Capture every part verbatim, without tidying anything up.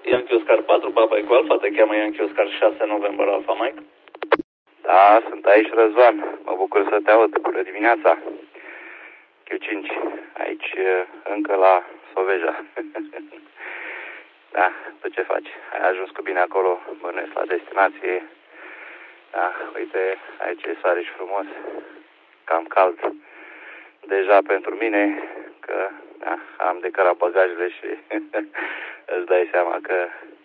Yankee Oscar patru, Papa Eco Alpha, te cheamă Yankee Oscar șase, November Alpha Mike. Da, sunt aici, Răzvan. Mă bucur să te aud. Bună dimineața. Q cinci, aici încă la Soveja. Da, tu ce faci? Ai ajuns cu bine acolo, bănuiesc la destinație. Da, uite, aici e soare și frumos. Cam cald. Deja pentru mine, că da, am decărat bagajele și îți dai seama că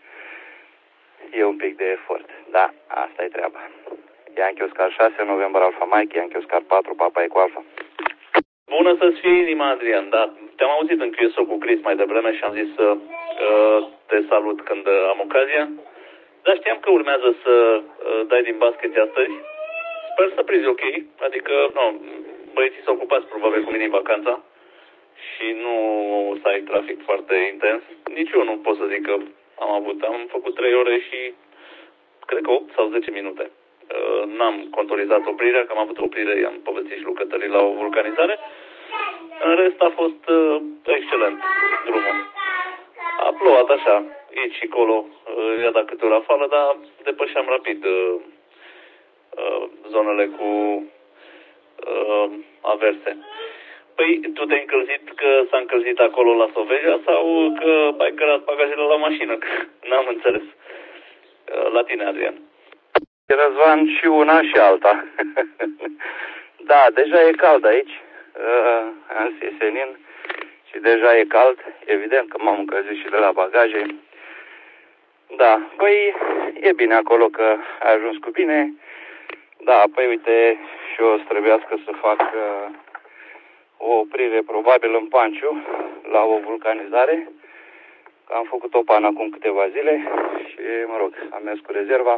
e un pic de efort. Da, asta e treaba. Yankee Oscar șase, November Alpha Mike, Yankee Oscar patru, Papa Eco Alpha. Bună să-ți fie inima, Adrian, da. Te-am auzit în Q S O cu Chris mai devreme și am zis să uh, te salut când am ocazia. Dar știam că urmează să uh, dai din basket astăzi. Sper să prinzi ok, adică, nu, băieții s-au ocupat probabil cu mine în vacanța și nu să ai trafic foarte intens. Nici eu nu pot să zic că am avut, am făcut trei ore și cred că opt sau zece minute. Uh, n-am controlizat oprirea, că am avut oprire, i-am povestit și lucrătorii la o vulcanizare. În rest a fost uh, excelent drumul. A plouat așa, aici și acolo, uh, i-a dat câte o rafală, dar depășeam rapid uh, uh, zonele cu uh, averse. Păi, tu te-ai încălzit că s-a încălzit acolo la Soveja sau că ai cărat bagajele la mașină? N-am înțeles. Uh, la tine, Adrian. Răzvan, și una și alta. Da, deja e cald aici, uh, în senin, și deja e cald. Evident că m-am încălzit și de la bagaje. Da, păi e bine acolo că ai ajuns cu bine. Da, păi uite, și eu o să trebuiască să fac uh, o oprire probabil în Panciu, la o vulcanizare. Am făcut o pană acum câteva zile și, mă rog, am mers cu rezerva.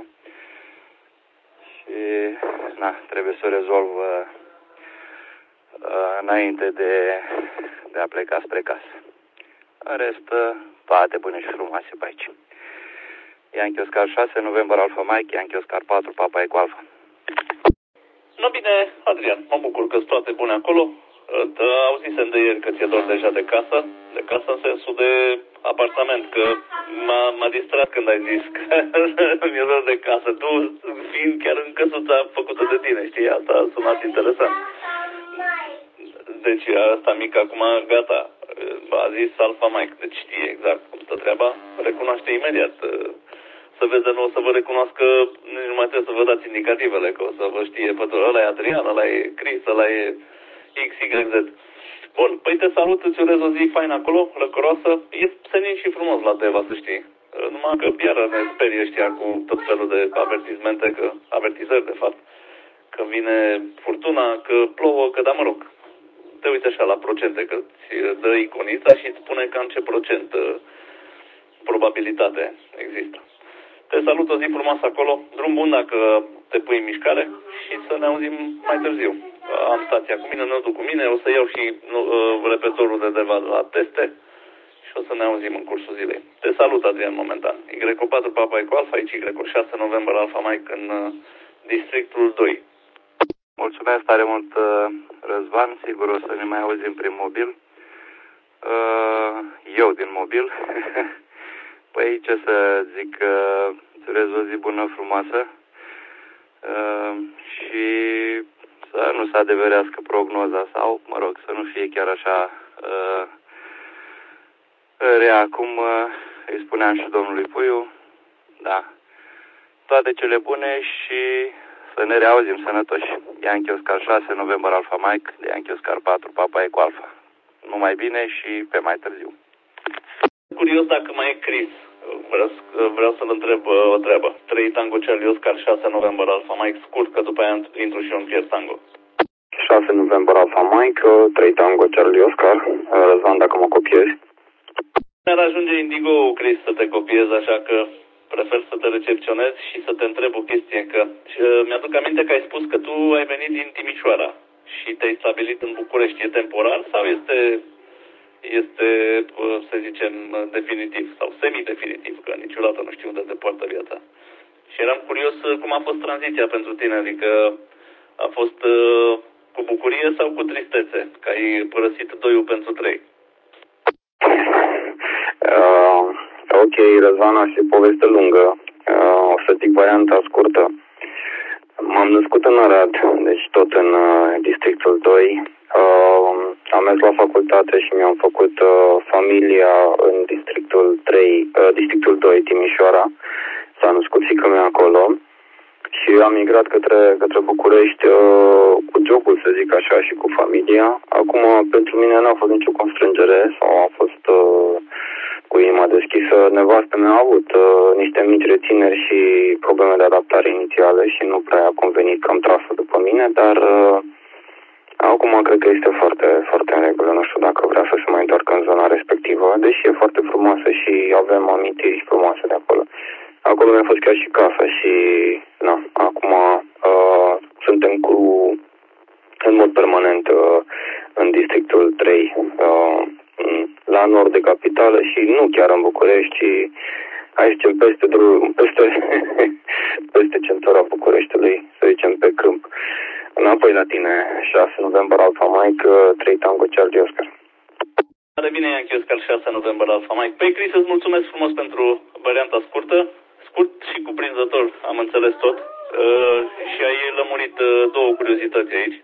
Și, na, trebuie să o rezolv uh, uh, înainte de, de a pleca spre casă. În rest, uh, toate bune și frumoase pe aici. Yankee Oscar șase, November Alpha Mike, Yankee Oscar patru, Papa Eco Alpha. No, bine, Adrian, mă bucur că sunt toate bune acolo. Auzisem de ieri că ți-e dor deja de casă, de casă în sensul de apartament, că m-a, m-a distrat când ai zis că mi-e dor de casă. Tu, fiind chiar în căsuța făcută de tine, știi, asta a sunat interesant. Deci asta mică acum, gata, a zis Alpha Mike, deci știe exact cum stă treaba, recunoaște imediat. Să vezi de nou, să vă recunoască, nici nu mai trebuie să vă dați indicativele, că o să vă știe pe toți. Ăla e Adrian, ăla e Chris, ăla e X Y Z. Bun, păi te salut, îți urez o zi faină acolo, lăcoroasă. E senin și frumos la Teva, să știi. Numai că iară ne sperie ăștia cu tot felul de avertismente, că, avertizări de fapt, că vine furtuna, că plouă, că da, mă rog. Te uiți așa la procente, că îți dă iconița și îți spune cam ce procent uh, probabilitate există. Te salut, o zi frumoasă acolo, drum bun dacă te pui în mișcare și să ne auzim mai târziu. Am stația cu mine, nodul cu mine, o să iau și uh, repetorul de deva la teste și o să ne auzim în cursul zilei. Te salut, Adrian, momentan. Y patru, Papa Eco Alpha, aici Y șase, November Alpha Mike, în uh, districtul doi. Mulțumesc tare mult, Răzvan, sigur o să ne mai auzim prin mobil. Eu din mobil. Păi ce să zic, îți urez o zi bună, frumoasă și să nu se adeverească prognoza sau, mă rog, să nu fie chiar așa rea cum îi spuneam și domnului Puiu. Da, toate cele bune și să ne reauzim sănătoși. Yankee Oscar șase, November Alpha Mike, de Yankee Oscar patru, Papa Eco Alpha. Numai bine și pe mai târziu. Curios dacă mai e Chris. Vreau, vreau să-l întreb uh, o treabă. trei Tango Charlie Oscar șase, November Alpha Mike, scurt, că după aia intru și eu în Pierre Tango. șase November Alpha Mike, trei Tango Charlie Oscar. Răzvan, dacă mă copiezi. Mi-ar ajunge Indigo, Chris, să te copiez, așa că prefer să te recepționez și să te întreb o chestie, că uh, mi-aduc aminte că ai spus că tu ai venit din Timișoara și te-ai stabilit în București. E temporar sau este, este uh, să zicem, definitiv sau semi-definitiv, că niciodată nu știu unde te poartă viața. Și eram curios uh, cum a fost tranziția pentru tine, adică a fost uh, cu bucurie sau cu tristețe, că ai părăsit doiul pentru trei? Uh, Ok, Răzvan, și poveste lungă. Uh, o să zic varianta scurtă. M-am născut în Arad, deci tot în uh, districtul doi. Uh, am mers la facultate și mi-am făcut uh, familia în districtul trei, uh, districtul doi, Timișoara. S-a născut fiica mea acolo și am migrat către, către București uh, cu jobul, să zic așa, și cu familia. Acum, pentru mine n-a fost nicio constrângere sau a fost uh, cu inima deschisă. Nevastă mea a avut uh, niște mici rețineri și probleme de adaptare inițiale și nu prea a convenit că am tras-o după mine, dar uh, acum cred că este foarte, foarte în regulă. Nu știu dacă vrea să se mai întoarcă în zona respectivă, deși e foarte frumoasă și avem amintiri frumoase de acolo. Acolo mi-a fost chiar și casă și na, acum uh, suntem cu, în mod permanent uh, în districtul trei, uh, la nord de capitală și nu chiar în București, ci hai să zicem peste, drum, peste, peste centura Bucureștiului, să zicem pe câmp. Înapoi la tine, șase noiembrie Alfa Mike, trei Tango Charlie Oscar. Revine Yankee Oscar, șase noiembrie Alfa Mike. Păi, Chris, îți mulțumesc frumos pentru varianta scurtă. Scurt și cuprinzător, am înțeles tot. Uh, și ai lămurit uh, două curiozități aici.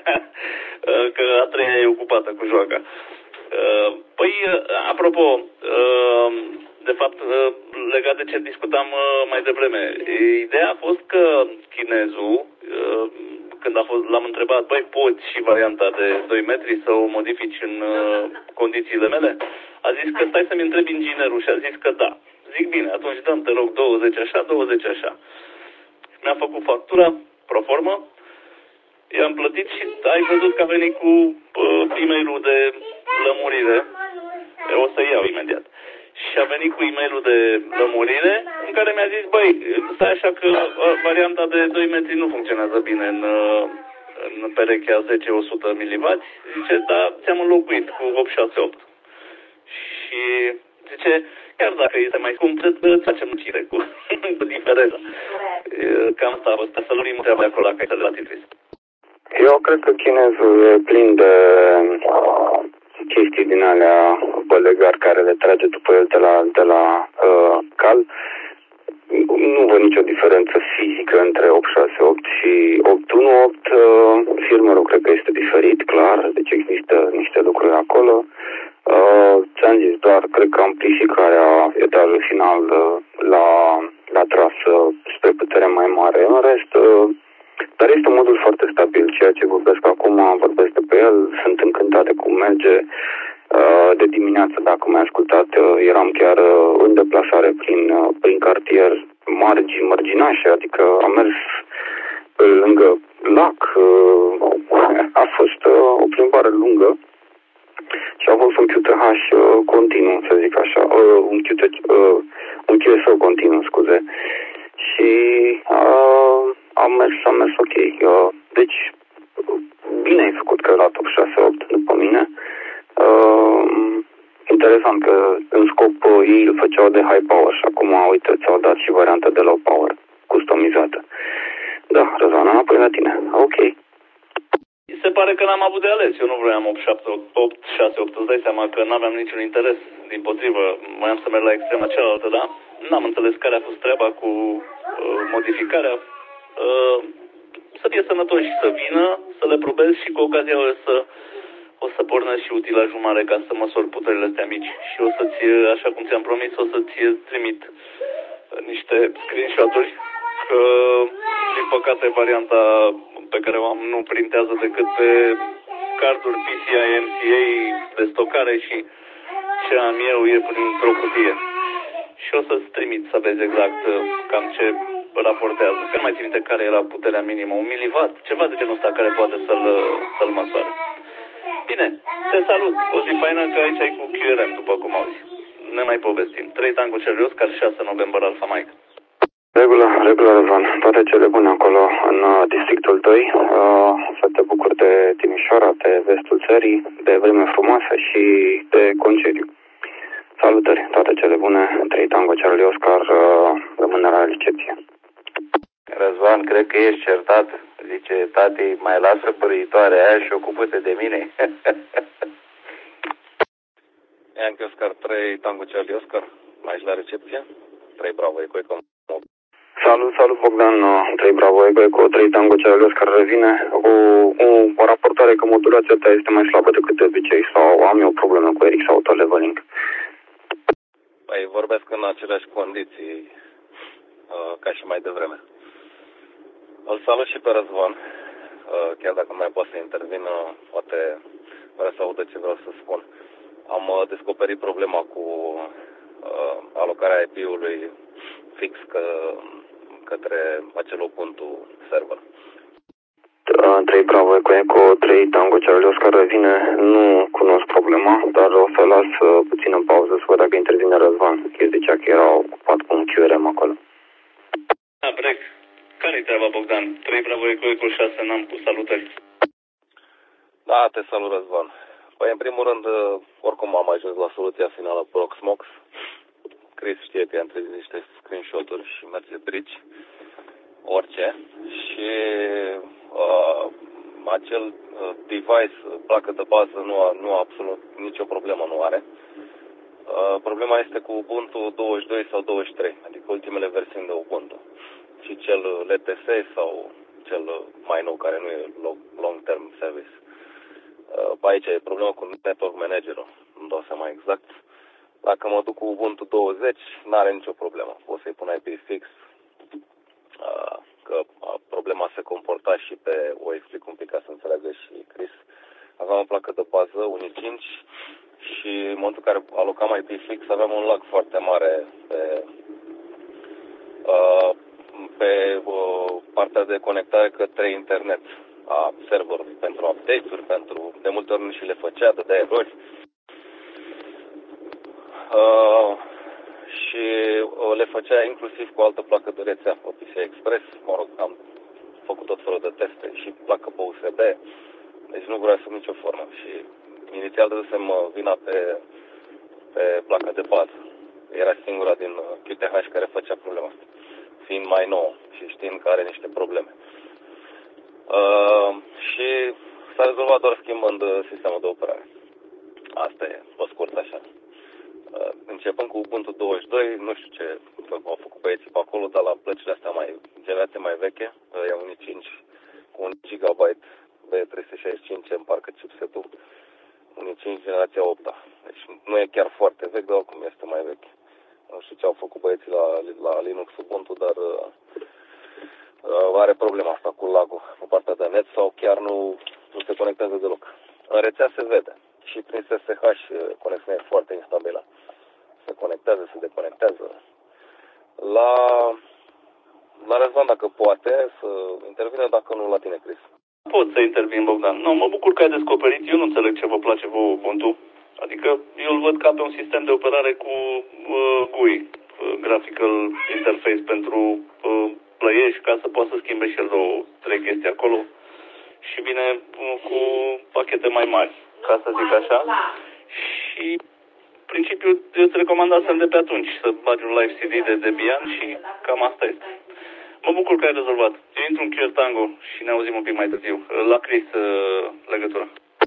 uh, că a treia e ocupată cu joaca. Uh, păi, uh, apropo, uh, de fapt, uh, legat de ce discutam uh, mai devreme, ideea a fost că chinezul, uh, când a fost, l-am întrebat, băi, poți și varianta de doi metri să o modifici în uh, condițiile mele? A zis că stai să-mi întrebi inginerul și a zis că da. Zic bine, atunci dăm, te rog, douăzeci așa, douăzeci așa. Mi-a făcut factura, proformă, i-am plătit și ai văzut că a venit cu uh, e-mailul de lămurire. O să iau imediat. Și a venit cu e-mailul de lămurire în care mi-a zis, băi, stai așa că uh, varianta de doi metri nu funcționează bine în, uh, în perechea zece o sută milivați. Zice, da, ți-am înlocuit cu opt șase opt. Și zice, chiar dacă este mai scump, îți facem ucire cu, cu diferența. Cam asta a fost. Să lămurim treaba acolo la caietele la Titris. Eu cred că chinezul e plin de chestii din alea bălegari care le trage după el de la, de la uh, cal. Nu văd nicio diferență fizică între opt șase opt și opt unu opt. Uh, firmărul cred că este diferit, clar. Deci există niște lucruri acolo. Uh, ți-am zis, doar cred că amplificarea etajul final uh, la, la trasă spre putere mai mare. În rest, uh, dar este un modul foarte stabil. Ceea ce vorbesc acum, vorbesc de pe el, sunt încântat de cum merge. Uh, de dimineață, dacă m-ai ascultat, uh, eram chiar uh, în deplasare prin, uh, prin cartier margi, marginașe, adică am mers pe lângă lac. Uh, a fost uh, o plimbare lungă. Și a fost un Q T H uh, continuu, să zic așa, uh, un, Q T, uh, un Q S O continuu, scuze. Și uh, am mers, am mers ok. Uh, deci, bine ai făcut că la top șase opt după mine. Uh, interesant că în scop uh, ei îl făceau de high power și acum, uite, ți-au dat și varianta de low power, customizată. Da, Răzvan, înapoi la tine. Ok. Se pare că n-am avut de ales. Eu nu vreau opt șase opt. Îți dai seama că n-aveam niciun interes. Dimpotrivă, voiam să merg la extrema cealaltă, da? N-am înțeles care a fost treaba cu uh, modificarea. Uh, să fie sănătoși și să vină, să le probez și cu ocazia o să, o să pornesc și utilajul mare ca să măsor puterile astea mici. Și o să-ți, așa cum ți-am promis, o să-ți trimit niște screenshot-uri. Că, din păcate, varianta pe care o am nu printează decât pe carduri P C I M C A de stocare și ce am eu e printr-o cutie. Și o să-ți trimit să vezi exact cam ce raportează. Că nu mai țin minte care era puterea minimă, un milivat, ceva de genul ăsta care poate să-l, să-l măsoare. Bine, te salut. O zi faină că aici ai cu Q R M, după cum auzi. Ne mai povestim. trei Tango Charlie Oscar, șase noiembrie Alfa Mike. Regulă, regulă, Răzvan. Toate cele bune acolo în uh, districtul doi. Uh, să te bucuri de Timișoara, de vestul țării, de vreme frumoasă și de concediu. Salutări, toate cele bune. trei Tango Charlie Oscar, uh, rămâne la recepție. Răzvan, cred că ești certat. Zice, tati, mai lasă părăitoarea aia și ocupă-te de mine. Yankee Oscar trei, Tango Charlie Oscar. Mai la recepție? trei Bravo Eco Eco. Salut, salut Bogdan, trei Bravo Eco Eco, trei Tango Charlie care revine. O, o, o raportare că modulația ta este mai slabă decât de obicei sau am eu probleme cu Eric sau auto-leveling? Păi vorbesc în aceleași condiții uh, ca și mai devreme. Îl salut și pe Răzvan, uh, chiar dacă nu mai poate să intervină, poate vrea să audă ce vreau să spun. Am uh, descoperit problema cu uh, alocarea I P-ului fix că, către acel Ubuntu server. trei Bravo Eco Eco, trei Tango Charlie Oscar revine. Nu cunosc problema, dar o să las uh, puțin în pauză să văd dacă intervine Răzvan. El zicea că era ocupat cu un Q R M acolo. Da, brec. Care-i treaba, Bogdan? trei Bravo Eco Eco șase, n-am cu salutări. Da, te salut, Răzvan. Păi, în primul rând, oricum am ajuns la soluția finală Proxmox. Chris știe că i-am trezit niște screenshot-uri și merge bridge, orice. Și uh, acel uh, device, placă de bază, nu, a, nu a absolut nicio problemă nu are. Uh, problema este cu Ubuntu douăzeci și doi sau douăzeci și trei, adică ultimele versiuni de Ubuntu. Și cel L T S sau cel mai nou, care nu e long term service. Uh, aici e problema cu Network Manager-ul, nu dau seama exact. Dacă mă duc cu Ubuntu douăzeci, n-are nicio problemă. Pot să-i pun I P fix, uh, că uh, problema se comporta și pe, o explic un pic ca să înțeleagă și Chris. Aveam o placă de bază, Uni cinci, și în momentul în care alocam I P fix, aveam un lag foarte mare pe, uh, pe uh, partea de conectare către internet a serverului, pentru update-uri, pentru, de multe ori nu și le făcea, dădea erori. Uh, și uh, le făcea inclusiv cu o altă placă de rețea, O P C Express, mă rog, am făcut tot felul de teste și placă pe U S B, deci nu vreau sub nicio formă. Și inițial dădusem vina pe, pe placa de bază. Era singura din Q T H care făcea problema asta, fiind mai nouă și știind că are niște probleme. Uh, și s-a rezolvat doar schimbând sistemul de operare. Asta e, pe scurt așa. Uh, începând cu Ubuntu douăzeci și doi, nu știu ce au făcut băieții pe acolo, dar la plăcile astea mai generație mai veche, uh, e Uni cinci cu un gigabyte B trei sute șaizeci și cinci, îmi parcă chipsetul, Uni cinci generația opt. Deci nu e chiar foarte vechi, dar oricum este mai vechi. Nu știu ce au făcut băieții la, la Linux Ubuntu, dar uh, uh, are problema asta cu lag-ul pe partea de net sau chiar nu, nu se conectează deloc. În rețea se vede și prin S S H conexiunea e foarte instabilă. Se conectează, se deconectează. La, la Răzvan, dacă poate, să intervine, dacă nu, la tine, Chris. Pot să intervin, Bogdan. Nu, mă bucur că ai descoperit. Eu nu înțeleg ce vă place vouă Ubuntu. Adică eu îl văd ca pe un sistem de operare cu uh, G U I, uh, Graphical Interface pentru uh, plăiești, ca să poată să schimbe și el două, trei chestii acolo. Și vine uh, cu pachete mai mari, ca să zic așa. Și principiul eu îți recomandasem de pe atunci să bagi un live C D de Debian și cam asta este. Mă bucur că ai rezolvat. Eu intru în Q R Tango și ne auzim un pic mai târziu. La Chris legătura.